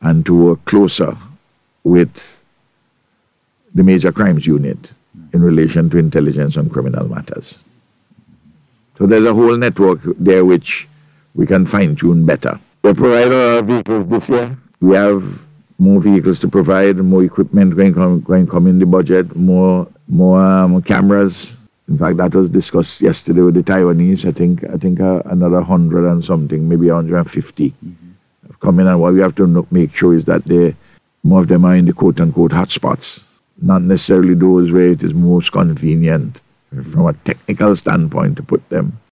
and to work closer with the Major Crimes Unit in relation to intelligence on criminal matters. So there's a whole network there which we can fine-tune better. We provide a lot of vehicles this year. We have more vehicles to provide, more equipment going to come in the budget, more cameras. In fact, that was discussed yesterday with the Taiwanese. I think another 100 and something, maybe 150 have come in. And what we have to make sure is that more of them are in the quote-unquote hotspots, not necessarily those where it is most convenient from a technical standpoint to put them.